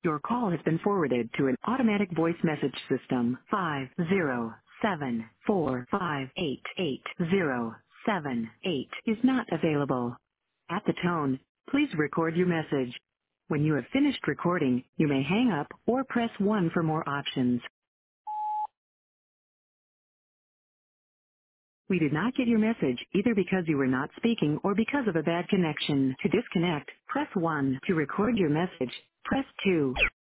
Your call has been forwarded to an automatic voice message system. 50745888078 is not available. At the tone, please record your message. When you have finished recording, you may hang up or press 1 for more options. We did not get your message either because you were not speaking or because of a bad connection. To disconnect, press 1. To record your message, press 2.